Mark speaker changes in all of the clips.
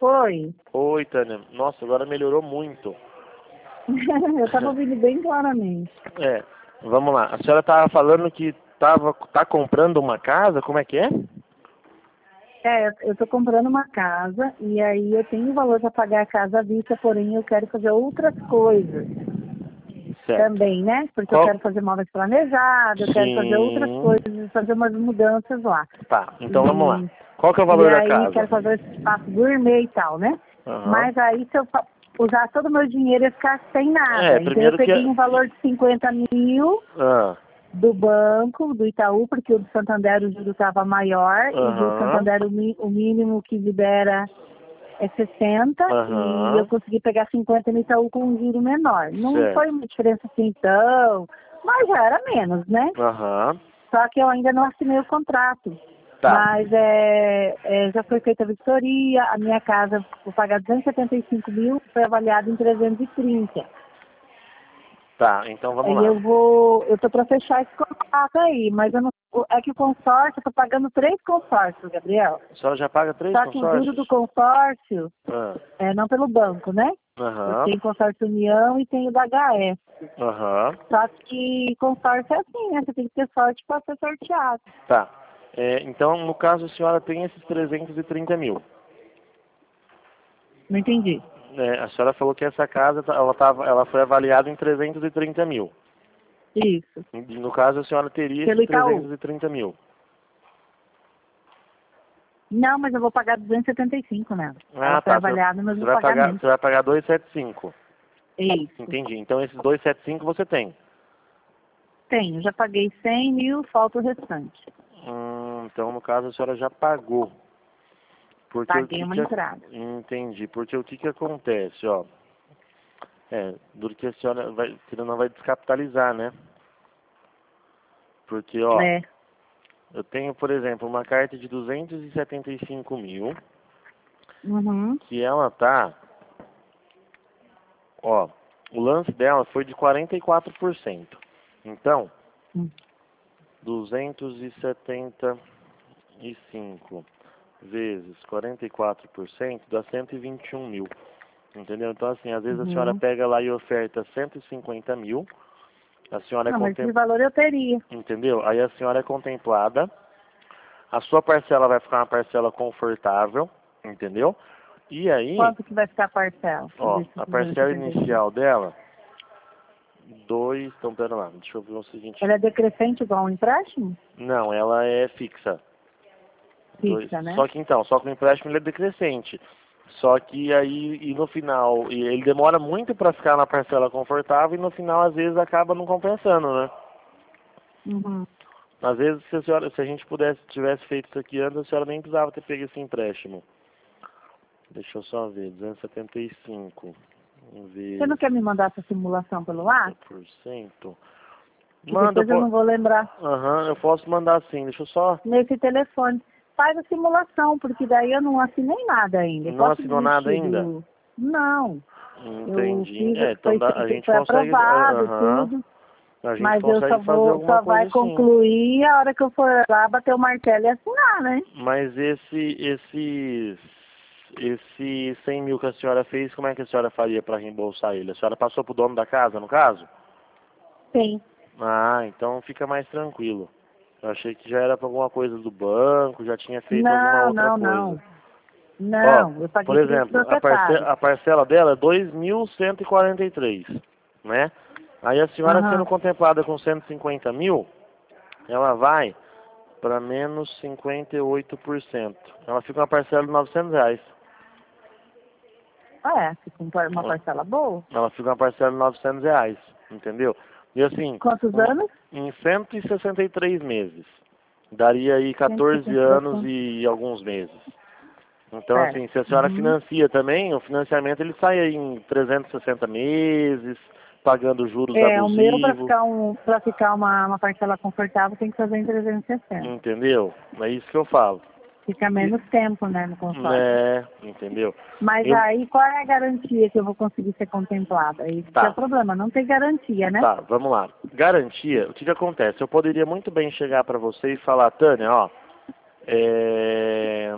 Speaker 1: Oi.
Speaker 2: Oi, Tânia. Nossa, agora melhorou muito.
Speaker 1: Eu estava ouvindo bem claramente.
Speaker 2: É, vamos lá. A senhora estava falando que tá comprando uma casa, como é que é?
Speaker 1: Eu estou comprando uma casa e aí eu tenho valor para pagar a casa à vista, porém eu quero fazer outras coisas
Speaker 2: Certo.
Speaker 1: também, né? Porque eu
Speaker 2: Qual?
Speaker 1: quero fazer móveis planejados, eu quero fazer outras
Speaker 2: Sim.
Speaker 1: coisas, fazer umas mudanças lá.
Speaker 2: Tá, então vamos lá.
Speaker 1: E,
Speaker 2: Qual que é o
Speaker 1: e
Speaker 2: valor da
Speaker 1: aí
Speaker 2: casa?
Speaker 1: quero fazer esse espaço gourmet e tal, né?
Speaker 2: Aham.
Speaker 1: Mas aí se eu usar todo o meu dinheiro eu ia ficar sem nada. Então eu
Speaker 2: Primeiro que...
Speaker 1: peguei um valor de 50 mil
Speaker 2: Ah,
Speaker 1: do banco, do Itaú, porque o do Santander o juro estava maior e do
Speaker 2: aham.
Speaker 1: Santander o mínimo que libera é 60 e eu
Speaker 2: Aham.
Speaker 1: consegui pegar 50 no Itaú com um juro menor. Não foi
Speaker 2: Certo.
Speaker 1: uma diferença assim tão, mas já era menos, né?
Speaker 2: Aham.
Speaker 1: Só que eu ainda não assinei o contrato.
Speaker 2: Tá.
Speaker 1: Mas já foi feita a vistoria, a minha casa, vou pagar 275 mil, foi avaliada em 330.
Speaker 2: Tá, então vamos
Speaker 1: Aí
Speaker 2: lá.
Speaker 1: eu tô para fechar esse contrato aí, mas eu não, é que o consórcio, eu tô pagando 3 consórcios, Gabriel.
Speaker 2: A senhora já paga 3
Speaker 1: Só que o juro do
Speaker 2: consórcios?
Speaker 1: consórcio,
Speaker 2: Ah.
Speaker 1: não pelo banco, né? Eu
Speaker 2: Aham.
Speaker 1: tenho consórcio União e tenho da HS.
Speaker 2: Aham.
Speaker 1: Só que consórcio é assim, né? Você tem que ter sorte para ser sorteado.
Speaker 2: Tá. Então, no caso, a senhora tem esses 330 mil.
Speaker 1: Não entendi.
Speaker 2: A senhora falou que essa casa, ela foi avaliada em 330 mil.
Speaker 1: Isso.
Speaker 2: E, no caso, a senhora teria
Speaker 1: Pelo
Speaker 2: esses
Speaker 1: Itaú.
Speaker 2: 330 mil.
Speaker 1: Não, mas eu vou pagar 275, né? Ela
Speaker 2: Ah,
Speaker 1: foi
Speaker 2: tá.
Speaker 1: avaliada no
Speaker 2: Você
Speaker 1: meu
Speaker 2: vai pagar,
Speaker 1: pagamento.
Speaker 2: você vai pagar 275.
Speaker 1: Isso.
Speaker 2: Entendi. Então, esses 275 você tem.
Speaker 1: Tenho. Já paguei 100 mil, falta o restante.
Speaker 2: Então, no caso, a senhora já pagou. Porque o
Speaker 1: Paguei
Speaker 2: que
Speaker 1: uma
Speaker 2: que...
Speaker 1: entrada.
Speaker 2: Entendi. Porque o que que acontece, ó. Duro que a senhora não vai descapitalizar, né? Porque, ó,
Speaker 1: É.
Speaker 2: eu tenho, por exemplo, uma carta de 275 mil,
Speaker 1: Uhum.
Speaker 2: que ela tá, ó, o lance dela foi de 44%. Então,
Speaker 1: Hum.
Speaker 2: 275 vezes 44% dá 121 mil. Entendeu? Então, assim, às vezes a senhora
Speaker 1: Uhum.
Speaker 2: pega lá e oferta 150 mil, a senhora é
Speaker 1: Não, mas esse
Speaker 2: contemplada,
Speaker 1: valor eu teria.
Speaker 2: entendeu? Aí a senhora é contemplada, a sua parcela vai ficar uma parcela confortável, entendeu? E aí,
Speaker 1: Quanto que vai ficar a parcela
Speaker 2: ó,
Speaker 1: desses
Speaker 2: a parcela
Speaker 1: 275?
Speaker 2: inicial dela, então pera lá, deixa eu ver o seguinte.
Speaker 1: Ela é decrescente igual um empréstimo?
Speaker 2: Não, ela é fixa.
Speaker 1: Fixa, né?
Speaker 2: Só que então, só que o empréstimo ele é decrescente. Só que aí, e no final, e ele demora muito para ficar na parcela confortável e no final às vezes acaba não compensando, né?
Speaker 1: Uhum.
Speaker 2: Às vezes se a gente tivesse feito isso aqui antes, a senhora nem precisava ter pego esse empréstimo. Deixa eu só ver, 275
Speaker 1: Você não
Speaker 2: vezes
Speaker 1: quer me mandar essa simulação pelo ar?
Speaker 2: 30%.
Speaker 1: Que
Speaker 2: Manda,
Speaker 1: depois eu
Speaker 2: pô.
Speaker 1: não vou lembrar
Speaker 2: Aham, eu posso mandar sim. Deixa eu só.
Speaker 1: nesse telefone. Faz a simulação, porque daí eu não assinei nada ainda. Eu
Speaker 2: Não
Speaker 1: posso
Speaker 2: assinou nada
Speaker 1: desistir
Speaker 2: ainda?
Speaker 1: do... Não. Eu
Speaker 2: Entendi.
Speaker 1: fiz,
Speaker 2: Então a gente
Speaker 1: foi
Speaker 2: consegue.
Speaker 1: aprovado,
Speaker 2: Aham.
Speaker 1: tudo.
Speaker 2: A gente
Speaker 1: Mas eu
Speaker 2: consegue fazer alguma
Speaker 1: só vai
Speaker 2: coisa sim.
Speaker 1: concluir a hora que eu for lá bater o martelo e assinar, né?
Speaker 2: Mas esse 100 mil que a senhora fez, como é que a senhora faria para reembolsar ele? A senhora passou pro dono da casa, no caso?
Speaker 1: Sim.
Speaker 2: Ah, então fica mais tranquilo. Eu achei que já era para alguma coisa do banco, já tinha feito alguma
Speaker 1: Não,
Speaker 2: outra
Speaker 1: não,
Speaker 2: coisa.
Speaker 1: não.
Speaker 2: Ó,
Speaker 1: Não, eu
Speaker 2: por
Speaker 1: paguei crédito
Speaker 2: exemplo,
Speaker 1: proprietário.
Speaker 2: a parcela dela é 2.143, né? Aí a senhora sendo
Speaker 1: Aham.
Speaker 2: contemplada com 150 mil, ela vai para menos 58%. Ela fica uma parcela de R$ 900.
Speaker 1: Fica uma parcela boa.
Speaker 2: Ela fica uma parcela de R$ 900, entendeu? E assim,
Speaker 1: Quantos anos?
Speaker 2: em 163 meses. Daria aí 14 anos
Speaker 1: 164.
Speaker 2: e alguns meses. Então,
Speaker 1: Certo.
Speaker 2: assim, se a senhora
Speaker 1: Uhum.
Speaker 2: financia também, o financiamento ele sai aí em 360 meses, pagando juros
Speaker 1: O meu
Speaker 2: abusivos,
Speaker 1: para ficar uma parcela confortável tem que fazer em 360.
Speaker 2: entendeu? É isso que eu falo.
Speaker 1: Fica
Speaker 2: E,
Speaker 1: menos tempo, né, no consórcio.
Speaker 2: né, entendeu?
Speaker 1: Mas
Speaker 2: Eu,
Speaker 1: aí qual é a garantia que eu vou conseguir ser contemplada? Esse que é o
Speaker 2: tá,
Speaker 1: problema, não tem garantia, né?
Speaker 2: tá, vamos lá. Garantia, o que que acontece? Eu poderia muito bem chegar para você e falar, Tânia, ó,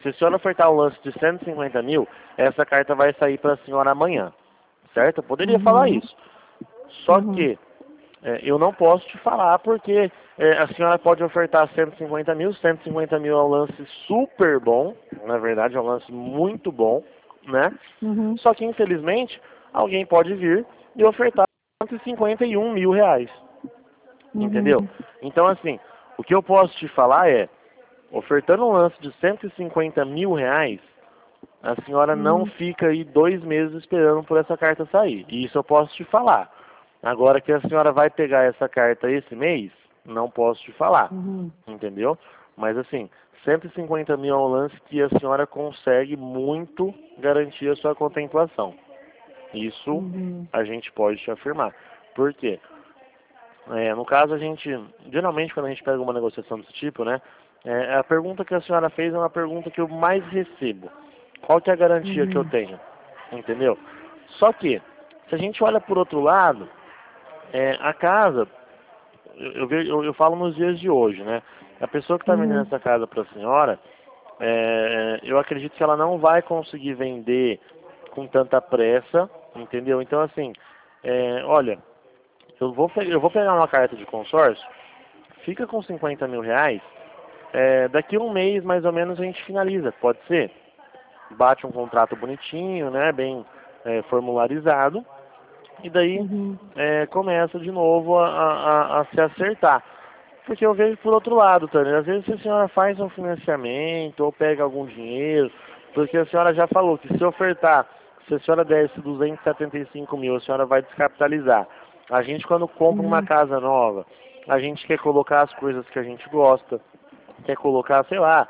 Speaker 2: se a senhora ofertar um lance de 150 mil, essa carta vai sair para a senhora amanhã, certo? Eu poderia falar isso. Só que eu não posso te falar porque a senhora pode ofertar 150 mil. 150 mil é um lance super bom, na verdade é um lance muito bom, né? Só que infelizmente alguém pode vir e ofertar 151 mil reais, entendeu? Então assim, o que eu posso te falar é, ofertando um lance de 150 mil reais, a senhora não fica aí 2 meses esperando por essa carta sair. E isso eu posso te falar. Agora que a senhora vai pegar essa carta esse mês, não posso te falar. Entendeu? Mas assim, 150 mil é um lance que a senhora consegue muito garantir a sua contemplação. Isso a gente pode te afirmar. Por quê? No caso, geralmente quando a gente pega uma negociação desse tipo, né, a pergunta que a senhora fez é uma pergunta que eu mais recebo. Qual que é a garantia que eu tenho? Entendeu? Só que, se a gente olha por outro lado, a casa, eu falo nos dias de hoje, né, a pessoa que está vendendo essa casa para a senhora, eu acredito que ela não vai conseguir vender com tanta pressa, entendeu? Então, assim, olha, eu vou pegar uma carta de consórcio, fica com 50 mil reais, daqui a um mês, mais ou menos, a gente finaliza, pode ser? Bate um contrato bonitinho, né, bem formularizado, e daí começa de novo a se acertar. Porque eu vejo por outro lado, Tânia, às vezes a senhora faz um financiamento ou pega algum dinheiro, porque a senhora já falou que se ofertar, se a senhora der esse 275 mil, a senhora vai descapitalizar. A gente, quando compra uma casa nova, a gente quer colocar as coisas que a gente gosta, quer colocar, sei lá,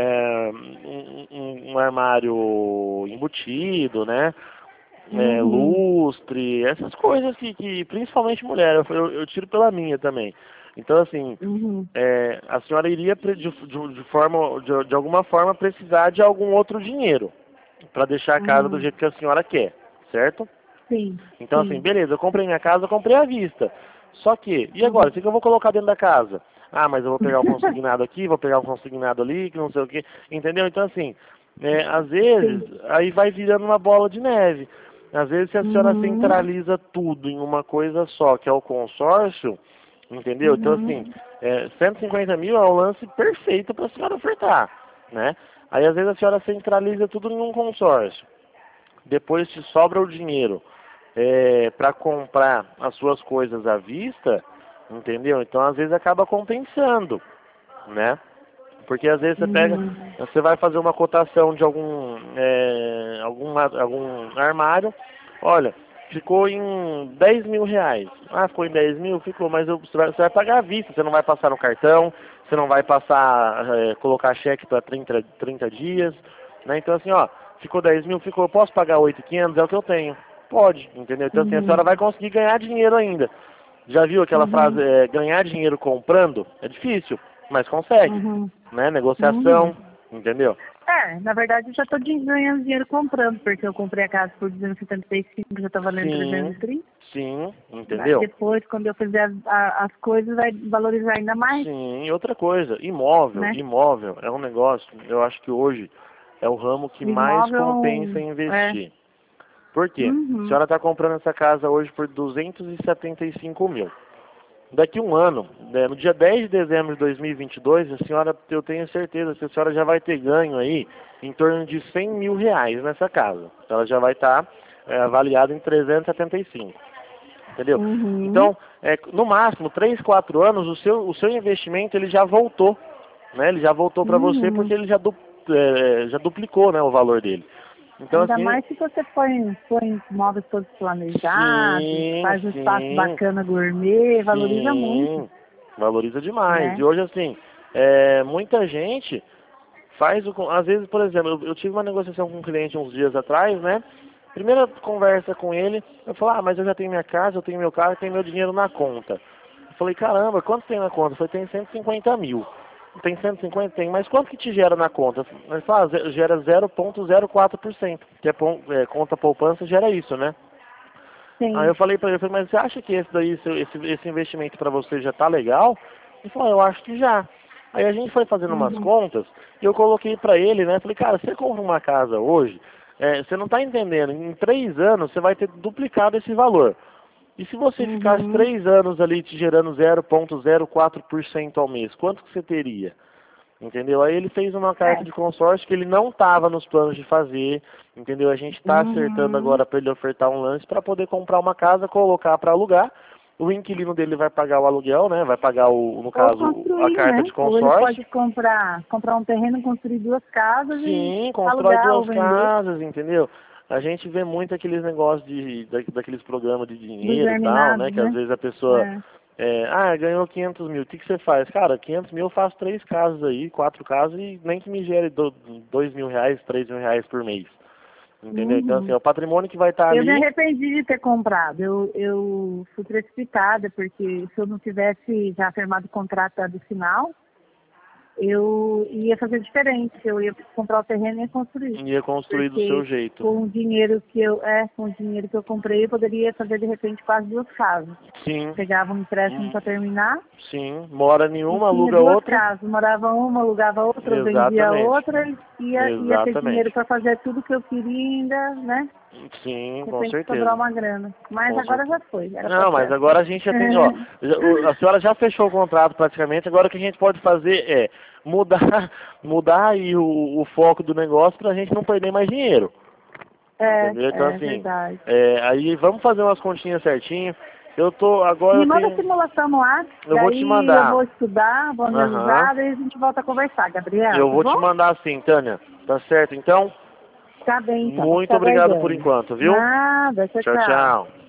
Speaker 2: um armário embutido, né? Lustre, essas coisas que principalmente mulher, eu tiro pela minha também. Então, assim, a senhora iria de alguma forma precisar de algum outro dinheiro para deixar a casa do jeito que a senhora quer, certo?
Speaker 1: Sim.
Speaker 2: Então, assim, beleza, eu comprei minha casa, eu comprei à vista. Só que, e agora? O que eu vou colocar dentro da casa? Ah, mas eu vou pegar um consignado aqui, vou pegar um consignado ali, que não sei o quê. Entendeu? Então, assim, às vezes, aí vai virando uma bola de neve. Às vezes, se a senhora centraliza tudo em uma coisa só, que é o consórcio, entendeu? Então, assim, 150 mil é o lance perfeito para a senhora ofertar, né? Aí, às vezes, a senhora centraliza tudo em um consórcio. Depois te sobra o dinheiro para comprar as suas coisas à vista, entendeu? Então, às vezes, acaba compensando, né? Porque às vezes você vai fazer uma cotação de algum armário, olha, ficou em 10 mil reais. Ah, ficou em 10 mil? Ficou, mas você vai pagar à vista, você não vai passar no cartão, você não vai passar, colocar cheque para 30 dias, né? Então assim, ó, ficou 10 mil, ficou, posso pagar 8.500? É o que eu tenho. Pode, entendeu? Então assim, a senhora vai conseguir ganhar dinheiro ainda. Já viu aquela frase, ganhar dinheiro comprando? É difícil, mas consegue, né? Negociação, entendeu?
Speaker 1: Na verdade eu já estou ganhando dinheiro comprando, porque eu comprei a casa por 275, já está valendo 330.
Speaker 2: Sim, entendeu?
Speaker 1: Depois, quando eu fizer as coisas, vai valorizar ainda mais.
Speaker 2: Sim, e outra coisa, imóvel,
Speaker 1: né?
Speaker 2: imóvel é um negócio, eu acho que hoje é o ramo que mais compensa investir. Por quê? A senhora está comprando essa casa hoje por 275 mil. Daqui um ano, no dia 10 de dezembro de 2022, a senhora, eu tenho certeza que a senhora já vai ter ganho aí em torno de 100 mil reais nessa casa. Ela já vai estar avaliada em 375. Entendeu? Então, no máximo, 3, 4 anos, o seu investimento ele já voltou. Né? Ele já voltou para você porque ele já duplicou, né, o valor dele. Então,
Speaker 1: ainda
Speaker 2: assim,
Speaker 1: mais se você põe móveis todos planejados, faz um espaço bacana gourmet, valoriza muito.
Speaker 2: Valoriza demais.
Speaker 1: Né?
Speaker 2: E hoje, assim, muita gente faz às vezes, por exemplo, eu tive uma negociação com um cliente uns dias atrás, né? Primeira conversa com ele, eu falei, mas eu já tenho minha casa, eu tenho meu carro, eu tenho meu dinheiro na conta. Eu falei, caramba, quanto tem na conta? Eu falei, tem 150 mil. Tem 150? Tem, mas quanto que te gera na conta? Ele falou, gera 0,04%, que conta poupança gera isso, né?
Speaker 1: Sim.
Speaker 2: Aí eu falei pra ele, mas você acha que esse investimento para você já tá legal? Ele falou, eu acho que já. Aí a gente foi fazendo umas contas e eu coloquei pra ele, né? Falei, cara, você compra uma casa hoje, você não tá entendendo, em 3 anos você vai ter duplicado esse valor. E se você ficasse 3 anos ali te gerando 0,04% ao mês, quanto que você teria? Entendeu? Aí ele fez uma carta de consórcio que ele não estava nos planos de fazer, entendeu? A gente está acertando agora para ele ofertar um lance para poder comprar uma casa, colocar para alugar. O inquilino dele vai pagar o aluguel, né? Vai pagar, no caso, a carta de consórcio.
Speaker 1: Ou ele pode comprar um terreno, construir 2 casas
Speaker 2: Sim,
Speaker 1: e
Speaker 2: constrói
Speaker 1: alugar ou
Speaker 2: 2
Speaker 1: vender.
Speaker 2: casas, entendeu? A gente vê muito aqueles negócios daqueles programas de dinheiro e tal,
Speaker 1: Germinados,
Speaker 2: né? Que às vezes a pessoa ganhou 500 mil, o que você faz? Cara, 500 mil eu faço 3 casas aí, 4 casas e nem que me gere 2 mil reais, 3 mil reais por mês. Entendeu? Então, assim, é o patrimônio que vai estar ali.
Speaker 1: Eu me arrependi de ter comprado. Eu fui precipitada, porque se eu não tivesse já firmado o contrato do final, eu ia fazer diferente. Eu ia comprar o terreno e ia construir.
Speaker 2: Ia construir do seu jeito.
Speaker 1: Com o dinheiro que eu comprei, eu poderia fazer de repente quase 2 casas.
Speaker 2: Sim.
Speaker 1: Pegava um empréstimo para terminar.
Speaker 2: Sim. Mora em uma, aluga
Speaker 1: 2
Speaker 2: outra.
Speaker 1: casas. Morava uma, alugava outra, vendia outra e ia ter dinheiro para fazer tudo que eu queria ainda, né?
Speaker 2: Sim,
Speaker 1: de
Speaker 2: com
Speaker 1: repente
Speaker 2: certeza.
Speaker 1: sobrar uma grana. Mas
Speaker 2: Com
Speaker 1: agora
Speaker 2: certeza.
Speaker 1: já foi.
Speaker 2: Não, mas agora a gente já tem, ó, a senhora já fechou o contrato praticamente, agora o que a gente pode fazer é mudar aí o foco do negócio pra gente não perder mais dinheiro. Entendeu? Então assim,
Speaker 1: verdade.
Speaker 2: aí vamos fazer umas continhas certinho. Eu tô, agora
Speaker 1: Me
Speaker 2: eu
Speaker 1: manda a
Speaker 2: tenho...
Speaker 1: simulação no ar,
Speaker 2: Eu vou te mandar.
Speaker 1: eu vou estudar, vou analisar, daí a gente volta a conversar, Gabriel.
Speaker 2: Eu vou te mandar sim, Tânia. Tá certo, então?
Speaker 1: Tá bem, então.
Speaker 2: Muito obrigado por enquanto, viu?
Speaker 1: Nada, tchau.
Speaker 2: Tchau.